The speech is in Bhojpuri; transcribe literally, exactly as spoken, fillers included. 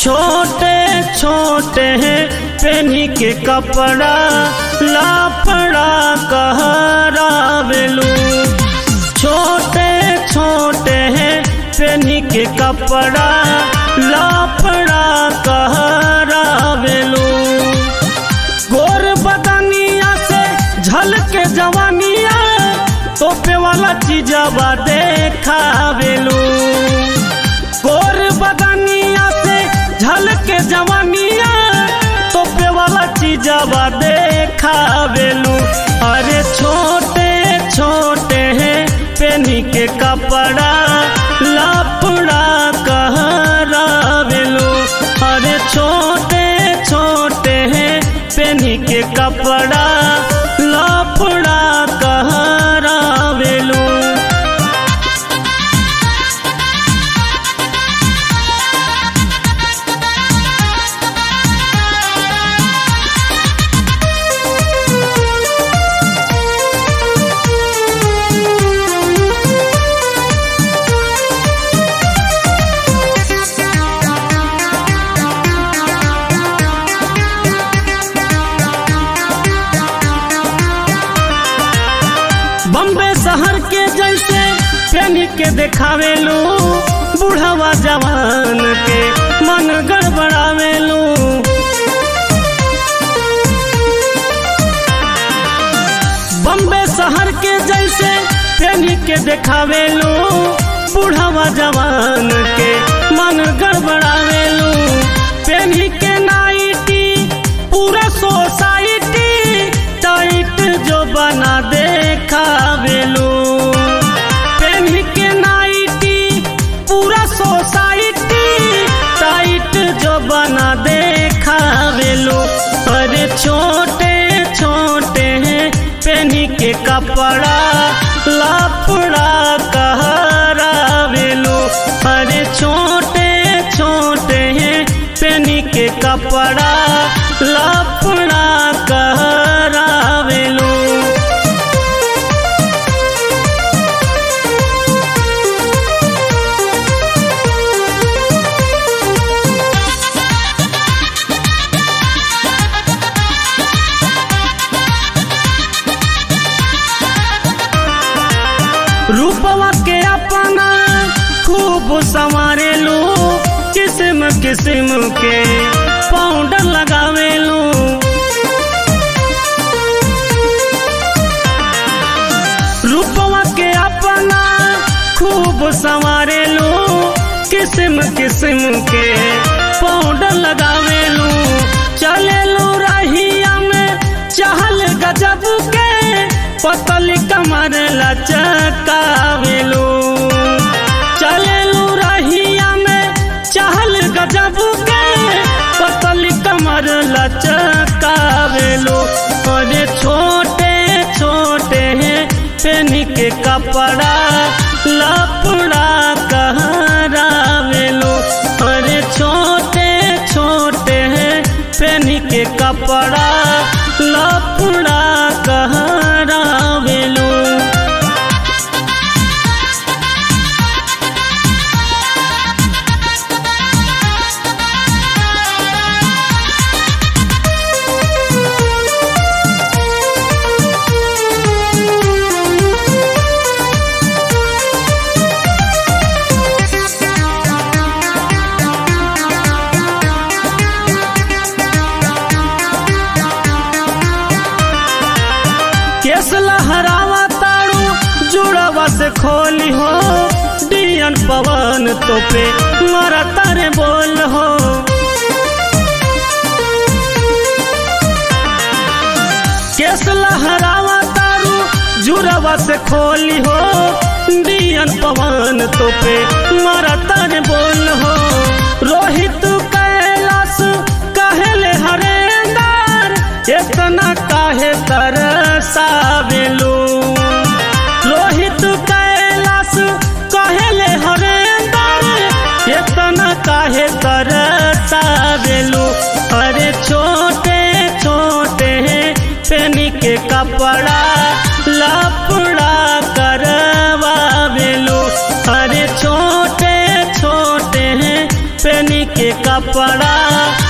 छोटे छोटे हैं पेनी के कपड़ा लाफड़ा कहरावेलू। छोटे छोटे हैं पेनी के कपड़ा लाफड़ा कहरावेलू। गोर बदनिया से झलके जवानिया तोपे वाला चीजवा देखावेलू। गोर बदनिया से झलके जवानिया तोपे वाला चीजवा देखावेलू। अरे छोटे छोटे हैं पेनी के कपड़ा लाफड़ा कहरावेलू। अरे छोटे छोटे हैं पेनी के कपड़ा लाफड़ा कहरावेलू। बम्बे शहर के जैसे पेनी के देखावेलू। बूढ़वा जवान के मन गड़बड़ावेलू। बम्बे शहर के जैसे पेनी के देखावेलू। बूढ़वा जवान के मन गड़बड़ावेलू। पेनी के नाइटी पूरा सोसाइटी टाइट जो बना देखावेलू। पेनी के नाइटी पूरा सोसाइटी टाइट जो बना देखावेलू। अरे छोटे छोटे हैं पेनी के कपड़ा लाफड़ा कहरावेलू। अरे छोटे छोटे हैं पेनी के कपड़ा लाफड़ा कहरावेलू। रूपवा के अपना खूब संवारेलू। किस्म किस्म के पाउडर लगावेलू। रूपवा के अपना खूब संवारेलू। किस्म किस्म के पाउडर लगावेलू। चलेलू रहिया में चहल गजब के पतली कमर लचकावेलू। चलेलू रहिया में चहल गजब के पतली कमर लचकावेलू। अरे छोटे छोटे हैं पेनी के कपड़ा लाफड़ा कहरावेलू। अरे छोटे छोटे हैं पेनी के कपड़ा लाफड़ा कहरावेलू। केस लहरावा ताड़ू जुड़वा से खोली हो। डियन पवन तो पे मारा तारे बोल हो। केस लहरावा ताड़ू जुड़वा से खोली हो। डियन पवन तो पे मारा तारे बोल हो। रोहित कैलाश कहले हरेंदर इतना काहे तरसावेलू। रोहित कैलाश कहले हरेंदर इतना काहे तरसावेलू। अरे छोटे छोटे हैं पेनी के कपड़ा लाफड़ा करवावेलू। अरे छोटे छोटे हैं पेनी के कपड़ा कपड़ा